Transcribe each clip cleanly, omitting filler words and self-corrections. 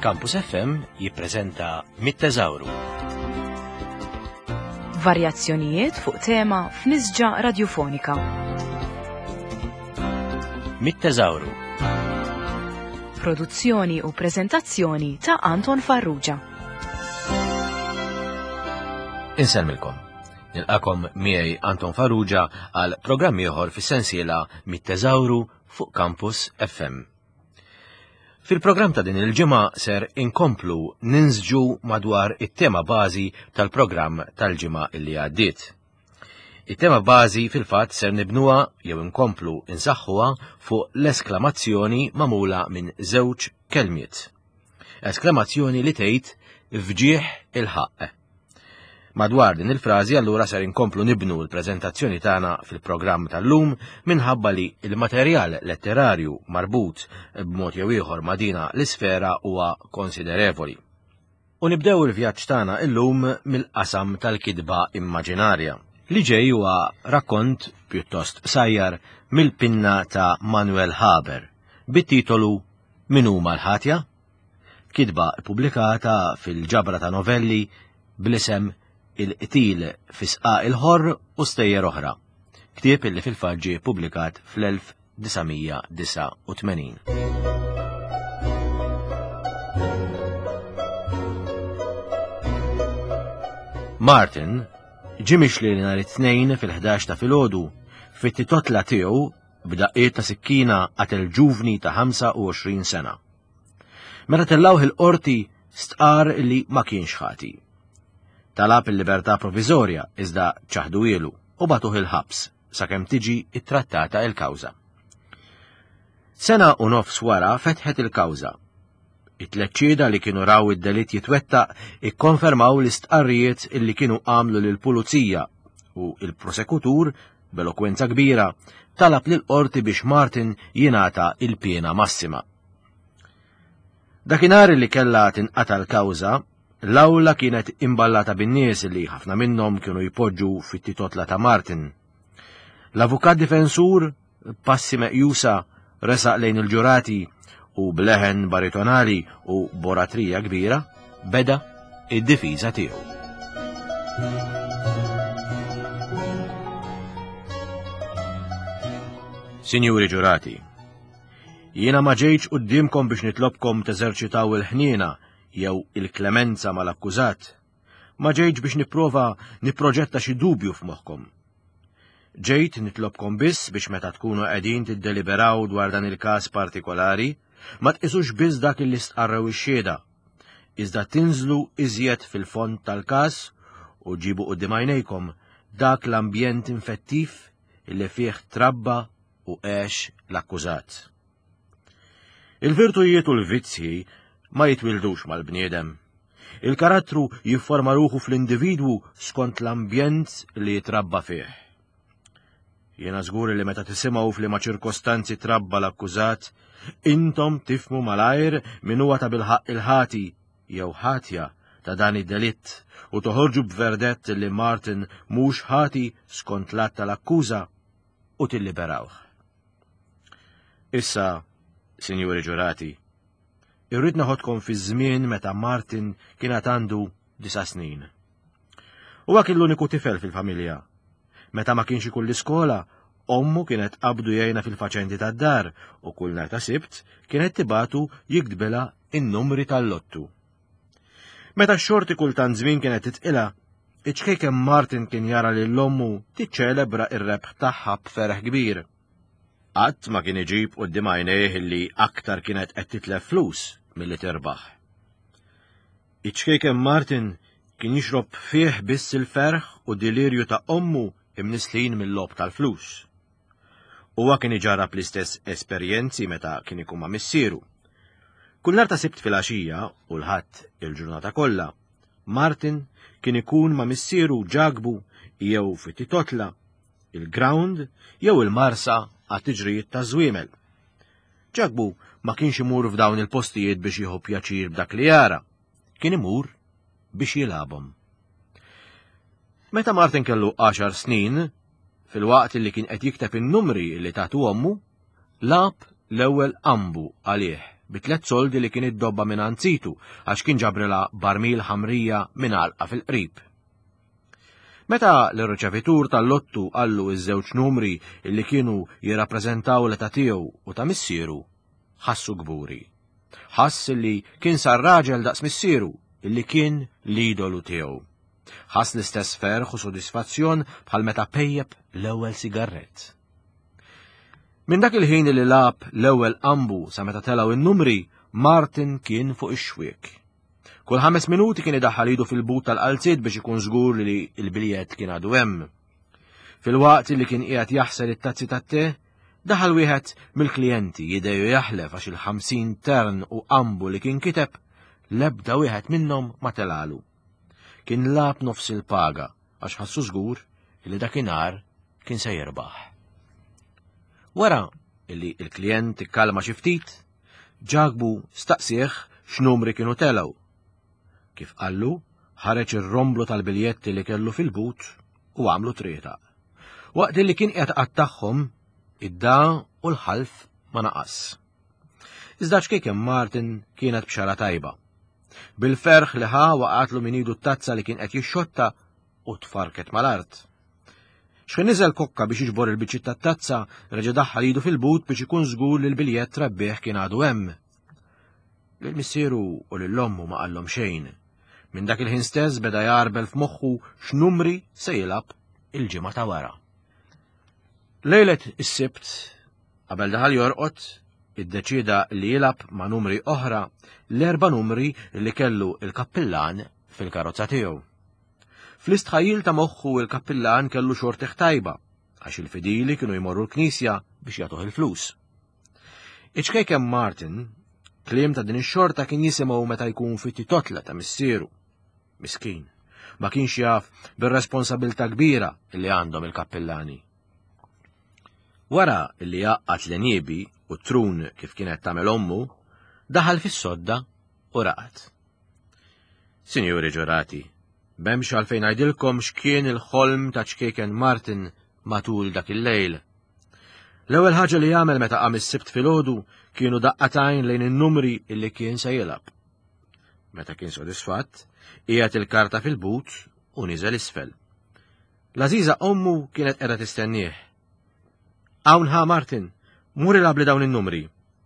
Campus FM jippreżenta Mit-Teżawru. Varjazzjonijiet fuq tema f'nisġa radiofonika. Mit-Teżawru. Produzzjoni u preżentazzjoni ta' Anton Farrugia. Inselmilkom. Nilqakom miegħi Anton Farrugia għal programm ieħor fis-sensiela Mit-Teżawru fuq Campus FM. Fil-programm ta' din il-ġimgħa ser inkomplu ninżġu madwar it-tema bażi tal-programm tal-ġimgħa illi għaddiet. It-tema bażi fil-fatt ser nibnuha jew inkomplu insaħħuha fuq l-esklamazzjoni magħmula minn żewġ kelmiet. Esklamazzjoni li tgħid fġieħ il-ħaq. Madwar din il-frażi allura ser inkomplu nibnu l-preżentazzjoni tagħna fil-programm tal-lum minħabba li l-materjal letterarju marbut b'mod jew ieħor ma' dina l-isfera huwa konsiderevoli. U nibdew il-vjaġġ tagħna llum mill-qasam tal-kidba immaġinarja. Li ġej huwa rakkont pjuttost sajjar mill-pinna ta' Manuel Haber bit-titolu Min huma l-ħatja? Kidba ppubblikata fil-ġabra ta' novelli bl-isem Il-qtil fisqa il-ħorr u stejjer oħra. Ktieb illi fil-faġġi publikat fl-1989. Martin ġie mixli nhar it-tnejn fil-11 ta' filgħodu fit-titotla tiegħu b'daqqiet ta' sikkina qatel ġuvni ta' 25 sena. Meta tellawh il-qorti stqar li ma kienx ħati. Talab il-libertà provviżorja iżda ċaħdu ilu u batuh il-ħabs sakemm tiġi ittrattata il-kawża. Sena u nofs wara fetħet il-kawża. It-tliet ċieda li kienu raw id-delitt jitwettaq ikkonfermaw l-istqarrijiet illi kienu għamlu lill-pulizija u il-prosekutur b'elokwenza kbira talab lil qorti biex Martin jingħata il-pjena massima. Dakinhar li kellha tinqata' l-kawża, l-awla kienet imballata bin-nies li ħafna minnhom kienu jpoġġu fit-titotla ta' Martin. L-avukat difensur, passi meqjusa, resaq lejn il-ġurati u bleħen baritonali u boratrija kbira, beda id-difiża tiegħu. Sinjuri ġurati, jiena ma ġejtx qudiemkom biex nitlobkom teżerċitaw il-ħniena jew il-klemenza mal-akkużat, ma ġejtx biex nipprova nipproġetta xi dubju f'moħħkom. Ġejt nitlobkom biss biex meta tkunu qegħdin tiddeliberaw dwar dan il-każ partikolari, ma tqisux biss dak li stqarrew ix-xhieda, iżda tinżlu iżjed fil-fond tal-każ u ġibu quddiem għajnejkom dak l-ambjent infettiv illi fih trabba u għex l-akkużat. Il-virtujiet u l-vizzji ma jitwildux mal-bniedem. Il-karattru jifforma ruħu fl-individwu skont l-ambjent li jitrabba fih. Jiena żgur li meta tisimgħu f'liema ċirkostanzi trabba l-akkużat, intom tifmu malajr min huwa ta' bilħaq il-ħati jew ħatja ta' dan id-delitt u toħorġu b'verdett li Martin mhux ħati skont l-att tal-akkuża u tilliberawh. Issa, sinjuri ġurati, irrid naħodkom fi żmien meta Martin kienet għandu 9 snin. Huwa kien l-uniku tifel fil-familja. Meta ma kienx ikun l-iskola, ommu kienet qabdu jgħinha fil-faċenti tad-dar u kull nhar ta' Sibt kienet tibatu jikdbilha in-numri tal-lottu. Meta x-xorti kultant żmien kienet titqilha, iċkejk hemm Martin kien jara lil ommu tiċċelebra r-rebħ tagħha b'ferħ kbir. Qatt ma kien iġib quddiem għajnejh li aktar kienet qed titlef flus milli terbaħ. Iċkejk hemm Martin kien jixrob fih biss il-ferħ u delirju ta' ommu imnislin mill-lob tal-flus. Huwa kien iġarrab l-istess esperjenzi meta kien ikun ma' missieru. Kull nhar ta' Sibt filgħaxija u l-ħadd il-ġurnata kollha, Martin kien ikun ma' missieru ġagbu jew fit-titotla, il-ground jew il-marsa għat-tiġrijiet ta' żwiemel. Ġagbu ma kienx imur f'dawn il-postijiet biex jieħu pjaċir b'dak li jara, kien imur biex jilagħbhom. Meta Martin kellu 10 snin, fil-waqt li kien qed jikteb in-numri li tagħtu ommu, lab l-ewwel ambu għalih b3 soldi li kien iddobba minn anzitu għax kien ġabrilha barmil ħamrija minn għalqa fil-qrib. Meta l-irċevitur tal-lottu għallu iż-żewġ numri illi kienu jirrappreżentaw l-età tiegħu u ta' missieru, ħassu gburi. Ħass li kien sar raġel daqs missieru illi kien l-idolu tiegħu. Ħass l-istess ferħ u sodisfazzjon bħal meta pejjeb l-ewwel sigarrett. Minn dak il-ħin li lab l-ewwel qambu sa meta telgħu in-numri, Martin kien fuq ix-xwiek. Kull 5 minuti kien idaħħal idu fil-but tal-qalziet biex ikun żgur li l-biljett kien għadu hemm. Fil-waqt li kien qiegħed jaħsel it-tazzi tat-te, daħal wieħed mill-klijenti jidejju jaħlef għax il-50 tern u qambu li kien kiteb l-ebda wieħed minnhom ma telalu. Kien lab nofs il-paga għax ħassu żgur li dakinhar kien se jirbaħ. Wara illi il-klijent ikkalma xi ftit, ġagbu staqsih x'numri kienu telgħu. Kif qallu, ħareġ ir-romblu tal-biljetti li kellu fil-but u għamlu trieta. Waqt li kien qed qattagħhom, id-da u l-ħalf ma naqas. Iżda x'kejkem Martin kienet bxara tajba. Bil-ferħ li ħa waqatlu min idu t-tazza li kien qed jixxotta u tfarket mal-art. X'kien niżel kokka biex jiġbor il-biċċiet tat-tazza, reġa' daħħal idu fil-but biex ikun żgur li l-biljett rebbieħ kien għadu hemm. Lill-missieru u lill-ommu ma qallhom xejn. Minn dak il-ħin stess beda jarbel f'moħħu x'numri se jilab il-ġimgħa ta' wara. Lejlet is-sibt, qabel daħal jorqod, iddeċida li jilab ma' numri oħra l-4 numri li kellu il-kappillan fil-karozza tiegħu. Fl-istħajjil ta' moħħu il-kappillan kellu xorteħ tajba, għax il-fidili kienu jmorru l-knisja biex jagħtuh il-flus. Iċkejkem Martin, kliem ta' din ix-xorta kien jisimgħu meta jkun fit-titotla ta' missieru. Miskin, ma kienx jaf bir-responsabilità kbira li għandhom il-kappillani. Wara li jaqqat l-niebi u trun kif kienet tagħmel ommu, daħal fis-sodda u raqat. Sinjuri ġurati, b'hemmx għalfejn ngħidilkom x'kien il-ħolm ta' ċkejken Martin matul dak il-lejl. L-ewwel ħaġa li jagħmel meta qam is-sibt filgħodu kienu daqqatajn lejn in-numri illi kien se jilab. Meta kien sodisfatt, qiegħed il-karta fil-but u niżel isfel. L-għażiża ommu kienet qiegħda tistennieh. Hawn ħa Martin, mur ilab li dawn in-numri.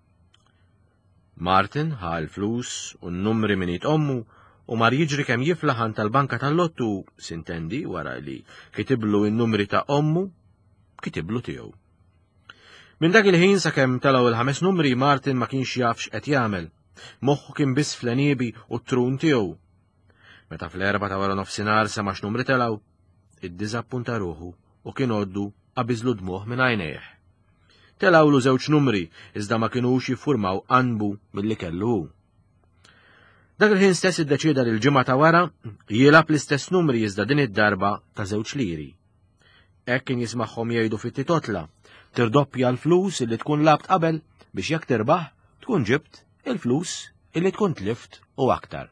Martin ħa l-flus u n-numri minit ommu u mar jiġri kemm jiflaħan tal-banka tal-lottu sintendi wara li kitiblu n-numri ta' ommu kitiblu tiegħu. Minn dak il-ħin sakemm telgħu il-5 numri Martin ma kienx jaf x'qed jagħmel. Moħħu kien biss fl-niebi u t-trun tiegħu. Meta fl-4 ta' wara nofsinhar sema x'numri telgħu, iddiżappunta ruħu u kien għoddu qabiżlu dmuħ minn għajnejh. Telgħulu 2 numri iżda ma kinux jiffurmaw qanbu milli kellu hu. Dak il-ħin stess iddeċieda li l-ġimgħa ta' wara jilab l-istess numri iżda din id-darba ta' 2 liri. Hekk kien jismagħhom jgħidu fit-titotla, tirdoppja l-flus illi tkun labt qabel biex jekk tirbaħ tkun ġibt il-flus illi tkun tlift u aktar.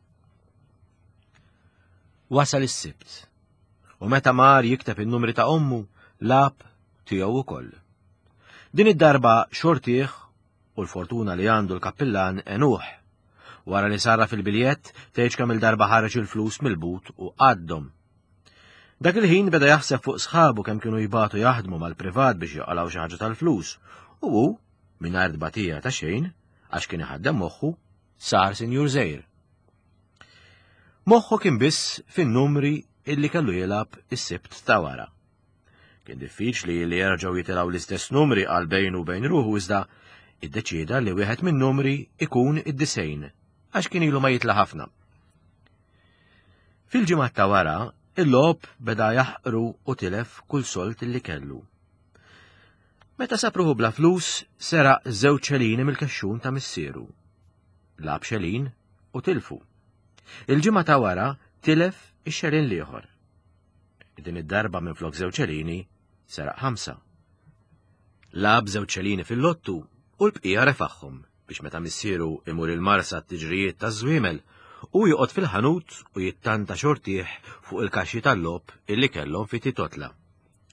Wasal is-sibt, u meta mar jikteb in-numri ta' ommu, lab tiegħu ukoll. Din id-darba xortih u l-fortuna li għandu l-kappillan enuħ. Wara li sarra fil-biljett tgħid kemm il-darba ħareġ il-flus mill-but u għaddhom. Dak il-ħin beda jaħseb fuq sħabu kemm kienu jibatu jaħdmu mal-privat biex joqgħu xi ħaġa tal-flus, u hu mingħajr tbatija ta' xejn għax kien iħaddem moħħu sar Sinjur Żgħir. Moħħu kien biss fin-numri illi kellu jilab is-sibt ta' wara. Kien diffiċli li jerġgħu jitilgħu l-istess numri għal bejn u bejn ruħu iżda iddeċieda li wieħed min-numri ikun id-90 għax kien ilu ma jitla' ħafna. Fil-ġimgħa ta' wara il-lob beda jaħqru u tilef kull solt illi kellu. Meta sapruħu bla flus, seraq 2 xelini mill-kaxxun ta' missieru. Lab xelin u tilfu. Il-ġimgħa ta' wara tilef ix-xelin l-ieħor. Din id-darba minflok 2 xelini seraq 5. Lab 2 xelini fil-lottu u l-bqija refaħħom biex meta missieru imur il-marsa t-tiġrijiet taż-żwiemel u joqgħod fil-ħanut u jittanta xortieħ fuq il-kaxxi tal-lob illi kellhom fit-titotla.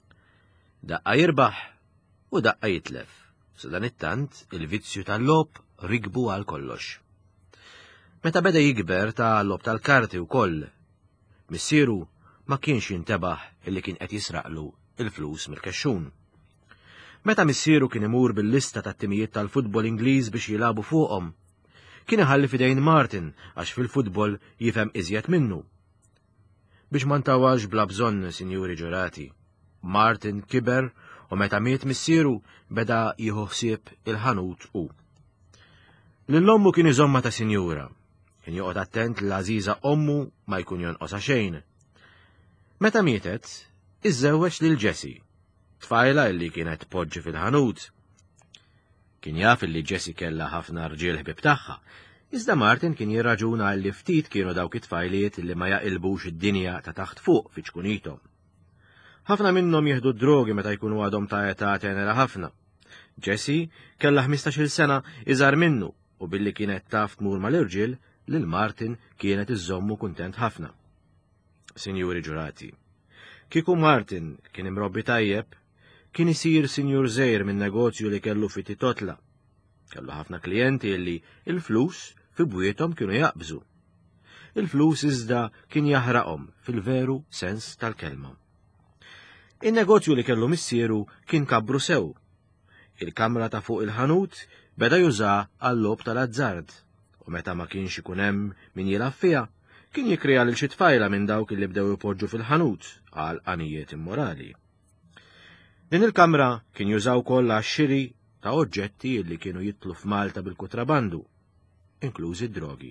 Daqqa jirbaħ u daqqa jitlef. Sa dan it-tant il-vizzju tal-lob rigbu għal kollox. Meta beda jikber ta' lob tal-karti wkoll, missieru ma kienx jintebaħ illi kien qed jisraqlu il-flus mill-kexxun. Meta missieru kien imur bil-lista tat-timijiet tal-futbol Ingliż biex jilabu fuqhom, kien iħalli fidejn Martin għax fil-futbol jifhem iżjed minnu. Biex ma ntawax bla bżonn, Sinjuri ġurati, Martin kiber u meta miet missieru beda jieħu ħsieb il-ħanut u. Lill-ommu kien iżomma ta' sinjura, kien joqgħod attent l-għażiża ommu ma jkun jonqosha xejn. Meta mietet, iżżewweġ lil Jessie, tfajla illi kienet poġġi fil-ħanut. Kien jaf illi Jessie kellha ħafna rġiel ħbib tagħha, iżda Martin kien jirraġuna li ftit kienu dawk it-tfajliet illi ma jaqilbux id-dinja ta' taħt fuq fi ċkunitom. Ħafna minnhom jieħdu drogi meta jkunu għadhom ta' età tenera ħafna. Jessie kellha 15-il sena iżgħar minnu u billi kienet taf tmur mal-irġiel lil Martin kienet iżommu kuntent ħafna. Sinjuri ġurati, kieku Martin kien imrobbi tajjeb, kien isir sinjur żgħir minn negozju li kellu fi Titotla. Kellu ħafna klijenti illi il-flus fi bwiethom kienu jaqbżu. Il-flus iżda kien jaħraqhom fil-veru sens tal-kelma. In-negozju li kellu missieru kien kabru sew. Il-kamra ta' fuq il-ħanut beda juża għall-lob tal-azzard, u meta ma kienx ikun hemm min jilgħab fiha, kien jikrea lil xi tfajla minn dawk li bdew ipoġġu fil-ħanut għal qanijiet immorali. Din il-kamra kien jużaw kollha għax-xiri ta' oġġetti li kienu jitlu f'Malta bil-kutrabandu, inklużi d-drogi.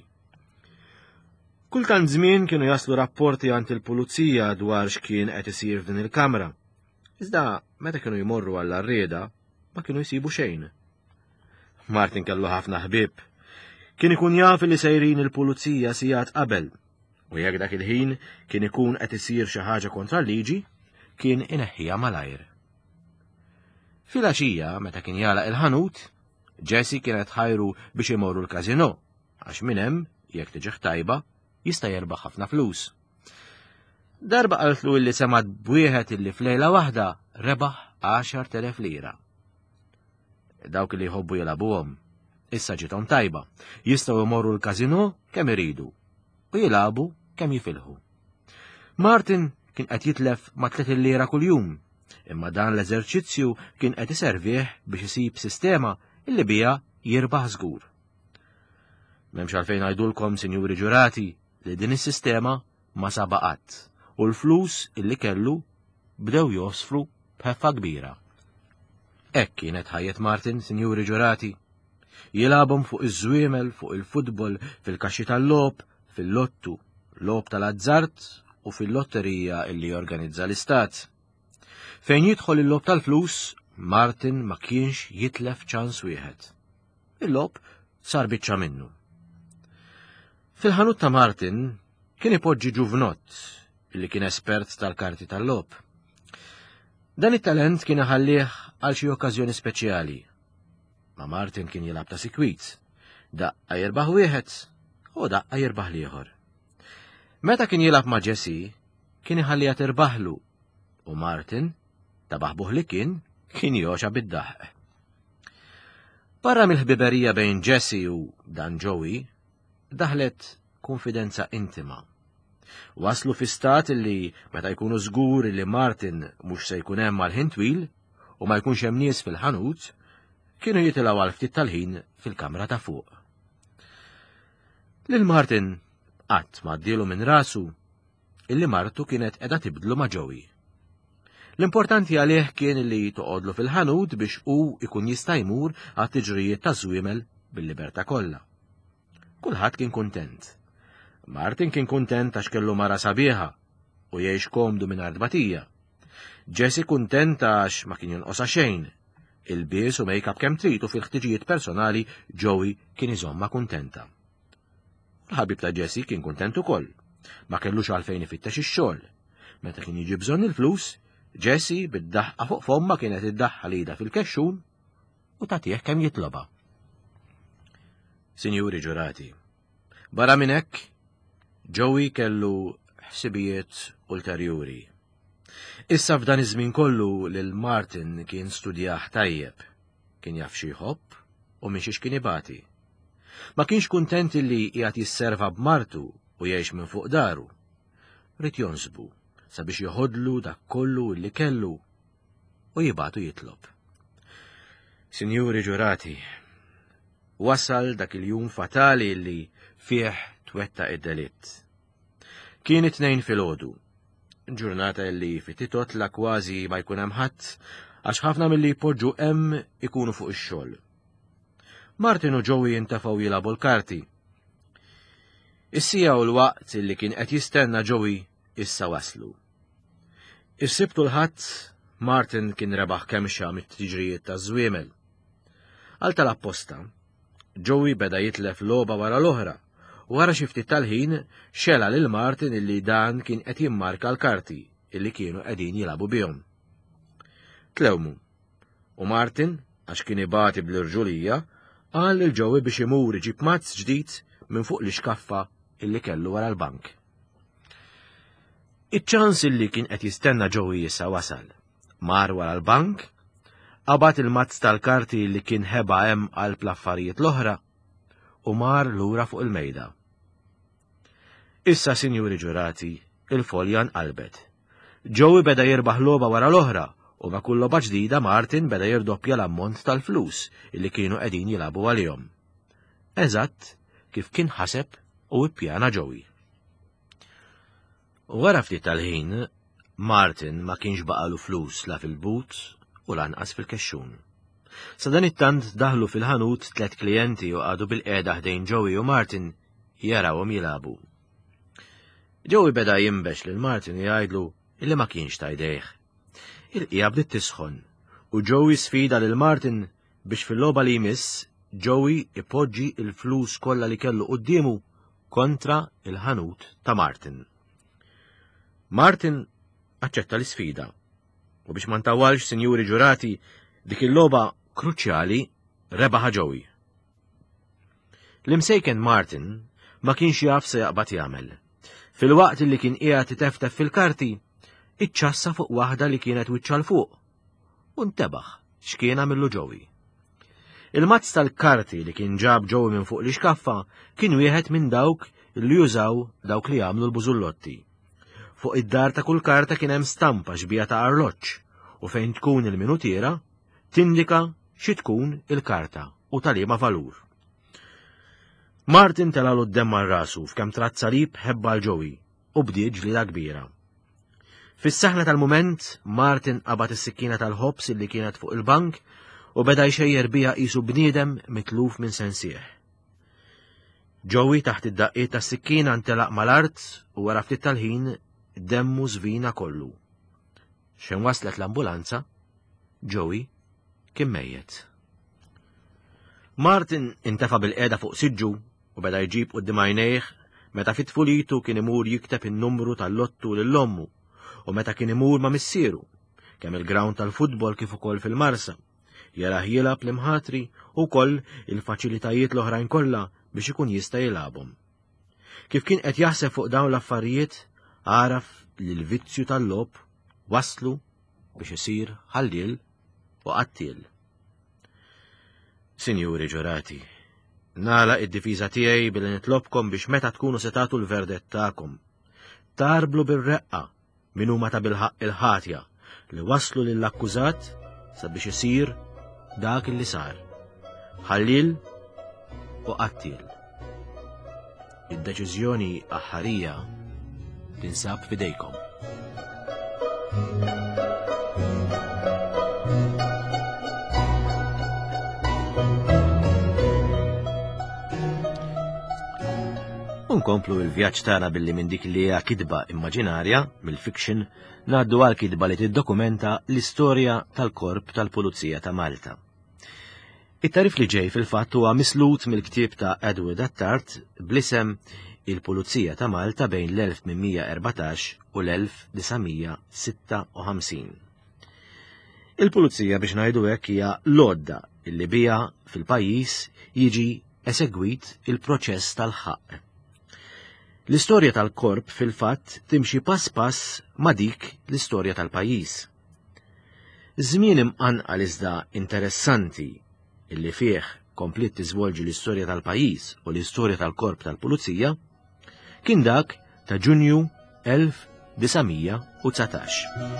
Kultant żmien kienu jaslu rapporti għand il-pulizija dwar x'kien qed isir f'din il-kamra. Iżda meta kienu jmorru għall-arrieda ma kienu jsibu xejn. Martin kellu ħafna ħbieb. Kien ikun jaf li sejrin il-pulizija sigħat qabel, u jekk dak il-ħin kien ikun qed isir xi ħaġa kontra l-liġi, kien ineħħiha malajr. Fil-għaxija, meta kien jalaq il-ħanut, Jessie kienet ħajru biex imorru l-kazino, għax minn hemm, jekk tiġi tajba, jista' jerbaħ ħafna flus. Darba qaltlu illi semad bwieħed illi f'lejla waħda rebaħ 10,000 lira. Dawk li jħobbu jilabuhom, issa ġiethom tajba, jistgħu jmorru l-kazino kemm iridu u jilabu kemm jifilħu. Martin kien qed jitlef ma' 3 lira kuljum, imma dan l-eżerċizzju kien qed iservih biex isib sistema illi biha jirbaħ żgur. M'hemmx għalfejn ngħidulkom, Sinjuri ġurati, li din is-sistema ma sabaqat u l-flus illi kellu bdew josfru b'ħeffa kbira. Hekk kienet ħajjet Martin, Sinjuri ġurati. Jilabhom fuq iż-żwiemel, fuq il-futbol, fil-kaxxi tal-lob, fil-lottu, lob tal-azzart u fil-lotterija illi jorganizza l-istat. Fejn jidħol il-lob tal-flus, Martin ma kienx jitlef ċans wieħed. Il-lob sar biċċa minnu. Fil-ħanut ta' Martin kien ipoġġi ġuvnott illi kien espert tal-karti tal-lob. Dan it-talent kien iħallih għal xi okkażjoni speċjali. Ma Martin kien jilab ta' sikwit, daqqa jirbaħ wieħed u daqqa jirbaħ liħor. Meta kien jilab ma' Jessie, kien iħallija tirbaħlu u Martin, ta' baħbuħ li kien joxa bid-daħq. Barra mill-ħbiberija bejn Jessie u dan Joey, daħlet konfidenza intima. Waslu fi stat illi meta jkunu żgur illi Martin mhux se jkun hemm għal ħin twil u ma jkunx hemm nies fil-ħanut, kienu jitilgħu għal ftit tal-ħin fil-kamra ta' fuq. Lil Martin qatt ma ddielu minn rasu illi martu kienet qiegħda tibdlu ma' Joey. L-importanti għalih kien li toqgħodlu fil-ħanut biex hu ikun jista' jmur għat-tiġrijiet ta' żwiemel bil-libertà kollha. Kulħadd kien kuntent. Martin kien kuntent għax kellu mara sabiħa u jgħix komdu mingħajr tbatija. Jessie kuntenta għax ma kien jonqosha xejn. Il-bies u make-up kemm tridu fil-ħtiġijiet personali Joey kien iżomma kuntenta. L-ħabib ta' Jessie kien kuntent ukoll. Ma kellux għalfejn ifittex ix-xogħol. Meta kien jiġi bżonn il-flus, Jessie bid-daħqa fuq fomma kienet iddaħħal ida fil-kexxun u tagħtih kemm jitloba. Sinjuri ġurati, barra minn hekk, Joey kellu ħsibijiet ulterjuri. Issa f'dan iż-żmien kollu lil Martin kien studjah tajjeb, kien jaf xi jħobb u minn xiex kien ibati. Ma kienx kuntent li qiegħed jisserva b'martu u jgħix minn fuq daru. Rid jonsbu sabiex joħodlu dak kollu li kellu u jibatu jitlob. Sinjuri ġurati, wasal dak il-jum fatali li fih twetta id-delitt. Kien it-tnejn filgħodu, ġurnata li fit-titot la kważi ma jkun hemm ħadd għax ħafna milli jpoġġu hemm ikunu fuq ix-xogħol. Martin u Joey intefgħu jilagħbu l-karti. Is-sija u l-waqt li kien qed jistenna Joey issa waslu. Is-sibtu l-ħadd Martin kien rebaħ kemxa mit-tiġrijiet taż-żwiemel. Għal tal-apposta, Joey beda jitlef logħba wara l-oħra u wara xi ftit tal-ħin xela lil Martin illi dan kien qed jimmarka l-karti illi kienu qegħdin jilagħbu bihom. Tlewmu, u Martin, għax kien ibati bl-irġulija, qal lil Joey biex imur iġib mazz ġdid minn fuq l-iskaffa illi kellu wara l-bank. Iċ-ċans illi kien qed jistenna Joey issa wasal. Mar wara l-bank, qabad il-mazz tal-karti li kien ħeba hemm għal plaffarijiet l-oħra u mar lura fuq il-mejda. Issa, sinjuri ġurati, il-folja nqalbet. Joey beda jirbaħ logħba wara l-oħra u ma' kull logħba ġdida Martin beda jirdoppja l-ammont tal-flus illi kienu qegħdin jilagħbu għalihom. Eżatt kif kien ħaseb u ppjana Joey. Wara ftit tal-ħin, Martin ma kienx baqalu flus la fil-but u lanqas fil-kexxun. Sa dan it-tant daħlu fil-ħanut 3 klijenti u għadu bil-qiegħda ħdejn Joey u Martin jarawhom jilagħbu. Joey beda jimbex lil Martin jgħidlu illi ma kienx ta' jdejh. Il-qija bdiet tisħon u Joey sfida lil Martin biex fil-logħba li jmiss Joey ipoġġi il-flus kollha li kellu qudiemu kontra il-ħanut ta' Martin. Martin aċċetta l-isfida u biex ma ntawwalx, sinjuri ġurati, dik il-logħba kruċjali rebaħa Joey. L-imsejken Martin ma kienx jaf se jaqbad jagħmel. Fil-waqt li kien qiegħed iteftef fil-karti, iċċassa fuq waħda li kienet wiċċa l fuq u ntebaħ x'kien għamillu Joey. Il-mazz tal-karti li kien ġab Joey minn fuq l-iskaffa kien wieħed minn dawk li jużaw dawk li jagħmlu l-bużullotti. Fuq id-dar ta' kull karta kien hemm stampa xbija ta' arloġġ u fejn tkun il-minutiera tindika xi tkun il-karta u tal-liema valur. Martin telalu d-demm mar-rasu f'kemm trat salib ħebba l-Joey u bdiet ġlieda kbira. Fis-saħna tal-mument Martin qabad is-sikkina tal-ħobs illi kienet fuq il-bank u beda jxejjer biha qisu bniedem mitluf minn sensieħ. Joey taħt id-daqqiet tas-sikkina ntelaq mal-art u wara ftit tal-ħin demmu żvina kollu. Xejn waslet l-ambulanza, Joey kien mejjed. Martin intefa' bil-qiegħda fuq siġġu u beda jġib quddiem għajnejh meta fit-tfulitu kien imur jikteb in-numru tal-lottu lill-ommu u meta kien imur ma' missieru, kemm il-ground tal-futbol kif ukoll fil-marsa, jara jilgħab l-imħatri u koll il-faċilitajiet l-oħrajn kollha biex ikun jista' jilagħbhom. Kif kien qed jaħseb fuq dawn l-affarijiet, għaraf li l-vizzju tal-lob waslu biex isir ħallil u qattil. Sinjuri ġurati, nagħlaq id-difiża tiegħi billi nitlobkom biex meta tkunu se tagħtu l-verdett tagħkom tarblu bir-reqqa min huma ta' bilħaq il-ħatja li waslu lill-akkużat sabiex isir dak li sar. Ħallil u qattil. Id-deċiżjoni aħħarija tinsab f'idejkom. Unkomplu il-vjaġġ tagħna billi minn dik li hija kidba immaġinarja mill-fiction ngħaddu għal kidba li tiddokumenta l-istorja tal-Korp tal-Pulizija ta' Malta. It-tarif li ġej fil-fatt huwa mislut mill-ktieb ta' Edward Attard bl-isem Il-Pulizija ta' Malta bejn l-1814 u l-1956. Il-Pulizija biex ngħidu hekk hija l-għodda illi biha fil-pajjiż jiġi esegwit il-proċess tal-ħaq. L-istorja tal-korp fil-fatt timxi pass pass ma' dik l-istorja tal-pajjiż. Żmien imqanqal iżda interessanti illi fih komplet tiżvolġi l-istorja tal-pajjiż u l-istorja tal-korp tal-Pulizija, kien dak ta' Ġunju 1919.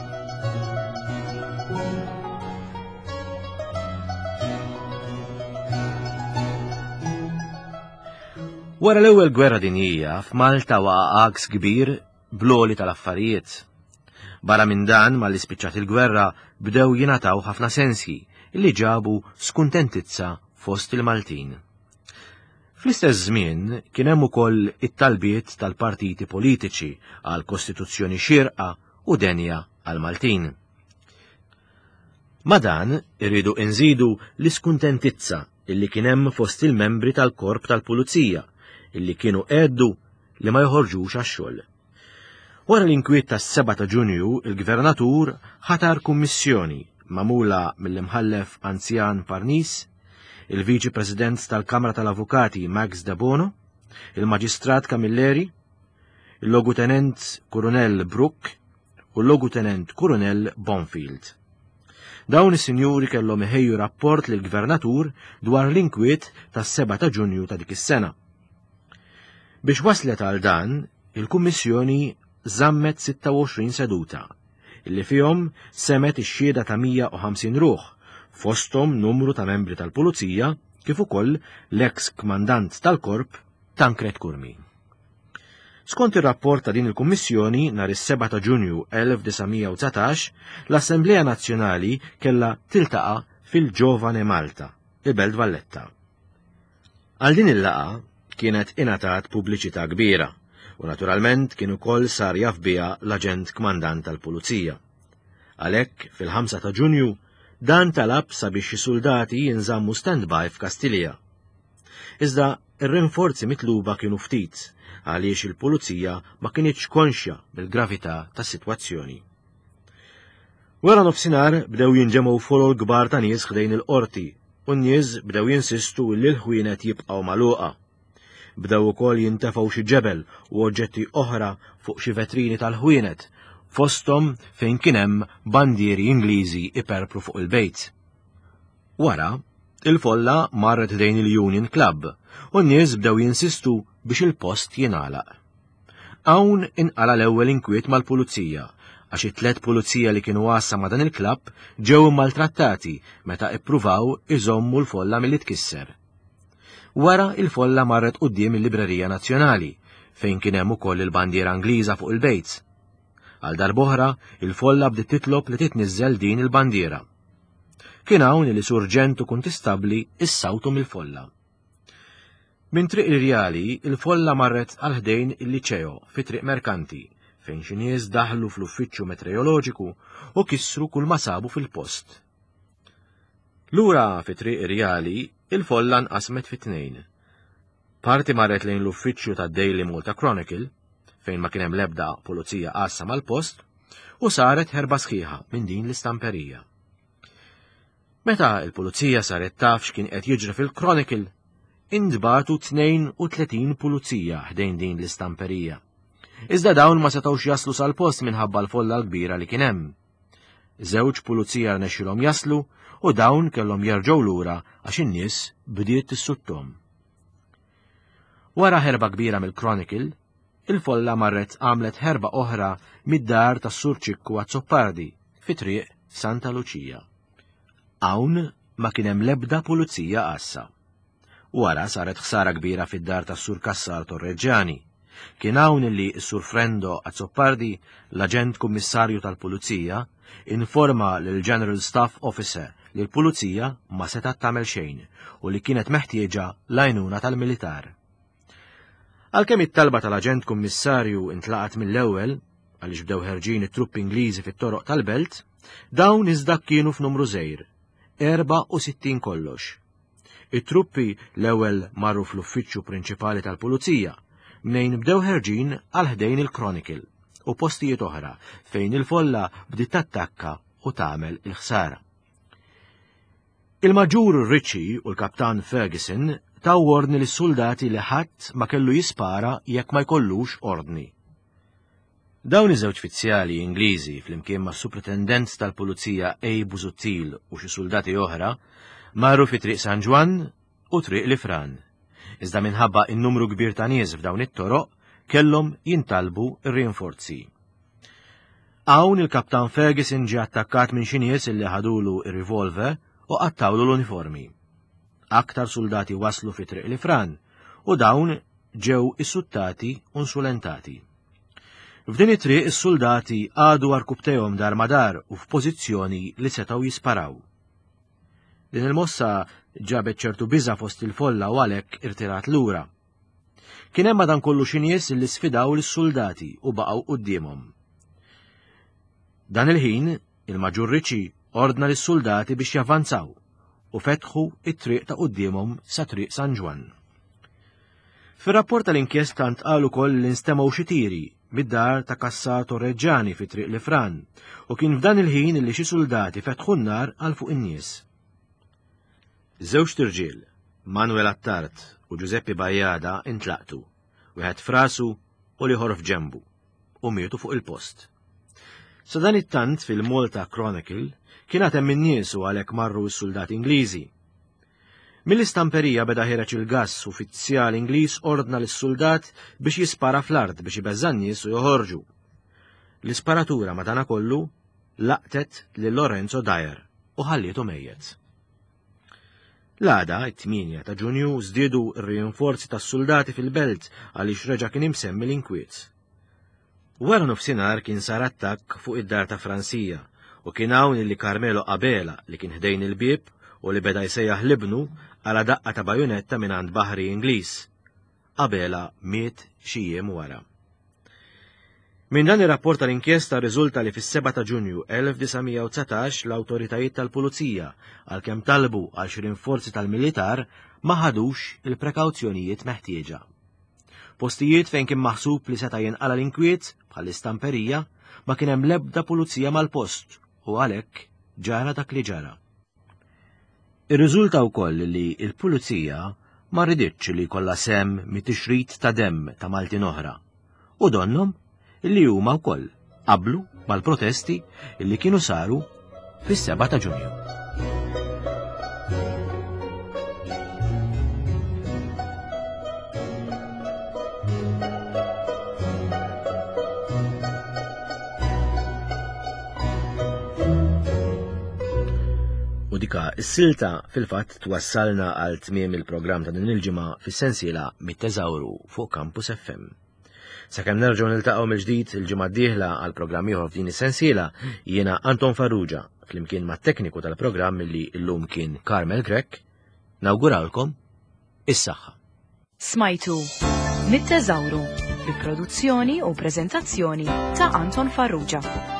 Wara l-ewwel gwerra dinjija f'Malta waqa' għaks kbir bloli tal-affarijiet. Barra minn dan malli spiċċat il-gwerra bdew jingħataw ħafna sensi illi ġabu skuntentizza fost il-Maltin. Fl-istess żmien kien hemm ukoll it-talbiet tal-partiti politiċi għal kostituzzjoni xierqa u denja għal Maltin. Ma dan irridu nżidu l-iskuntentizza illi kien hemm fost il-membri tal-korp tal-Pulizija illi kienu għeddu li ma joħorġux għax-xogħol. Wara l-inkwiet tas-7 ta' Ġunju, il-Gvernatur ħatar kummissjoni magħmula mill-imħallef Anzjan Parnis, il-Viċi President tal-Kamra tal-Avukati Max De Bono, il-Maġistrat Camilleri, il-Logutenent Kurunell Brook u l-Logutenent Kurunell Bonfield. Dawn is-sinjuri kellhom iħejju rapport lill-Gvernatur dwar l-inkwiet tas-7 ta' Ġunju ta' dik is-sena. Biex waslet għal dan, il-Kummissjoni żammet 26 seduta, illi fihom semet ix-xhieda ta' 150 ruħ, fosthom numru ta' membri tal-Pulizija kif ukoll l-eks kmandant tal-korp Tankred Kurmi. Skont ir-rapport ta' din il-Kummissjoni nhar is-7 ta' Ġunju 1919, l-Assembleja Nazzjonali kellha tiltaqa' fil-Giovane Malta, il-Belt Valletta. Għal din il-laqa kienet ingħatat pubbliċità kbira u naturalment kien ukoll sar jaf biha l-aġent kmandant tal-Pulizija. Għalhekk fil-5 ta' Ġunju dan talab sabiex xi soldati jinżammu stand-by f'Kastilja. Iżda ir-rinforzi mitluba kienu ftit għaliex il-Pulizija ma kienitx konxja bil-gravità tas-sitwazzjoni. Wara nofsinhar bdew jinġemgħu folol kbar ta' nies ħdejn il-qorti u n-nies bdew jinsistu li l-ħwienet jibqgħu magħluqa. Bdew ukoll jintefgħu xi ġebel u oġġetti oħra fuq xi vetrini tal-ħwienet, fosthom fejn kien hemm bandieri Ingliżi iperpru fuq il-bejt. Wara, il-folla marret dejn il-Union Club u n-nies bdew jinsistu biex il-post jingħalaq. Hawn inqala l-ewwel inkwiet mal-Pulizija għax it-tliet pulizija li kienu għassa ma' dan il-klabb ġew maltrattati meta ippruvaw iżommu l-folla milli tkisser. Wara il-folla marret quddiem il-Librerija Nazzjonali, fejn kien hemm ukoll il-bandiera Angliża fuq il-bejt. Għal darb'oħra, il-folla bdiet titlob li titniżżel din il-bandiera. Kien hawn li surġentu kuntistabbli issawtu mill-folla. Min triq il-Rjali, il-folla marret għal ħdejn il-Liċeo fi triq Merkanti, fejn xi nies daħlu fl-uffiċċju meteoroloġiku u kissru kull ma sabu fil-post. Lura fi triq ir-Rjali, il-folla nqasmet fi tnejn. Parti marret lejn l-uffiċċju tad-Daily Malta Chronicle, fejn ma kien hemm l-ebda pulizija qassa mal-post, u saret ħerba sħiħa minn din l-istamperija. Meta il-pulizija saret taf x'kien qed jiġri fil-Chronicle, indbatu 32 pulizija ħdejn din l-istamperija. Iżda dawn ma setgħux jaslu sal-post minħabba l-folla l-kbira li kien hemm. Żewġ pulizija rnexxilhom jaslu u dawn kellhom jerġgħu lura għax in-nies bdiet tissuttom. Wara ħerba kbira mill-Chronicle, il-folla marret għamlet ħerba oħra mid-dar tas-Sur Ċikku Azzoppardi fi triq Santa Luċija. Hawn ma kien hemm l-ebda pulizija qassa. Wara saret ħsara kbira fid-dar tas-Sur Kassar Torreġġjani. Kien hawn li s-Sur Frendo Azzoppardi, l-aġent kummissarju tal-Pulizija, informa lill-General Staff Officer li l-Pulizija ma setat tagħmel xejn u li kienet meħtieġa l-għajnuna tal-militar. Għalkemm it-talba tal-aġent kummissarju intlaqat mill-ewwel għaliex bdew ħerġin it-truppi Ingliżi fit-toroq tal-belt, dawn iżda kienu f'numru żgħir, 64 kollox. It-truppi l-ewwel marru fl-uffiċċju prinċipali tal-Pulizija, mnejn bdew ħerġin għal ħdejn il-Chronicle u postijiet oħra fejn il-folla bdiet tattakka u tagħmel il-ħsara. Il-Maġġur Ritchie u l-Kaptan Ferguson taw ordni lis-soldati li ħadd ma kellu jispara jekk ma jkollux ordni. Dawn iż-żewġ fizzjali Ingliżi flimkien mas-Supritendent tal-Pulizija A. Busuttil u xi soldati oħra marru fi triq San Ġwan u u triq li fran. Iżda minħabba in-numru kbir ta' nies f'dawn it-toroq kellhom jintalbu r-rinforzi. Hawn il-Kaptan Ferguson ġie attakkat minn xi nies illi ħadulu r-revolver u qattawlu l-uniformi. Aktar soldati waslu fi triq li fran u dawn ġew issuttati u nsulentati. F'din it-triq is-soldati għadu arkubtejhom dar madar u f'pożizzjoni li setgħu jisparaw. Din il-mossa ġabet ċertu biża' fost il-folla u għalhekk irtirat lura. Kien hemm madankollu xi nies li sfidaw lis-soldati u baqgħu qudiemhom. Dan il-ħin il-Maġġur Ritchie ordna lis-soldati biex javvanzaw u fetħu it-triq ta' qudiemhom sa triq San Ġwan. Fir-rapport tal-inkjesta ntqal ukoll li nstemaw xi tieri mid-dar ta' Kassato Reġġani fi triq li fran u kien f'dan il-ħin li xi soldati fetħu n-nar għal fuq in-nies. Żewġ tirġiel, Manuel Attart u Giuseppe Bajjada intlaqtu, wieħed f'rasu u liħor f'ġenbu, u mietu fuq il-post. Sa dan it-tant fil-Malta Chronicle kien hemm in-nies u għalhekk marru s-soldati Ingliżi. Mill-istamperija beda ħireġ il-gass uffiċjal Ingliż ordna lis-soldat biex jispara fl-art biex ibeżza n-nies u joħorġu. L-isparatura madankollu laqtet lil Lorenzo Dyer u ħallietu mejjed. L-għada, it-8 ta' Ġunju, żdiedu r-rinforzi tas-soldati fil-belt għaliex reġa' kien imsemmi l-inkwiet. Wara nofsinhar kien sar attakk fuq id-dar ta' Fransija u kien hawn li Carmelo Abela li kien ħdejn il-bieb u li beda jsejjaħ libnu għala daqqa ta' bajunetta minn għand baħri Ingliż. Abela miet xi jiem wara. Minn dan ir-rapport tal-inkjesta riżulta li fis-7 ta' Ġunju 1919 l-awtoritajiet tal-Pulizija għalkemm talbu għal xi rinforzi tal-militar ma ħadux il-prekawzjonijiet meħtieġa. Postijiet fejn kien maħsub li seta' jinqala l-inkwiet bħall-istamperija ma kien hemm l-ebda pulizija mal-post u għalhekk ġara dak li ġara. Ir-riżulta wkoll li l-Pulizija ma rriditx li jkollha sem mit-tixrid ta' demm ta' Maltin oħra u donhom illi huma wkoll qablu mal-protesti illi kienu saru fis-7 ta' Ġunju. U dika s-silta fil-fatt twassalna għal tmiem il-programm ta' din il-ġimgħa fis-sensiela mit-Teżawru fuq Campus FM. Sakemm nerġgħu niltaqgħu mill-ġdid il-ġimgħa d-dieħla għal programm ieħor f'din is-sensiela, jiena Anton Farrugia flimkien mat-tekniku tal-programm li llum kien Carmel Grek, nawguralkom is-saħħa. Smajtu mit-Teżawru bi produzzjoni u preżentazzjoni ta' Anton Farrugia.